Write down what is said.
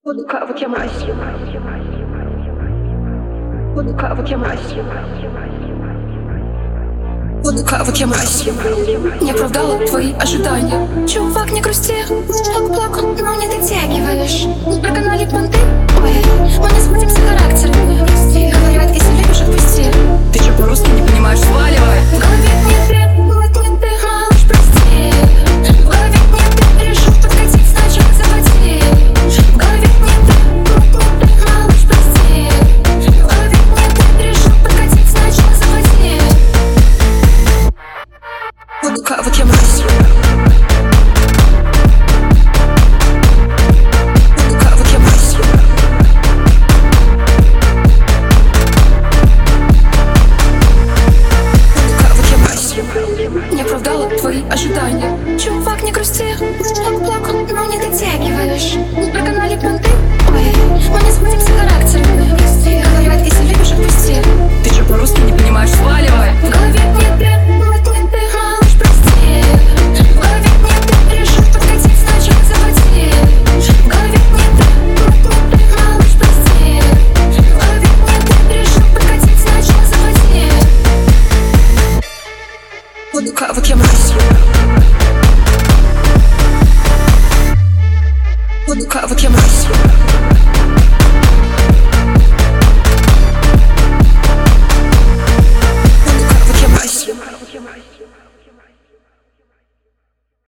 Вот я мразь. Вот я мразь. Вот я мразь. Не оправдала твои ожидания. Чувак, не грусти, плак-плак, но не дотягиваешь.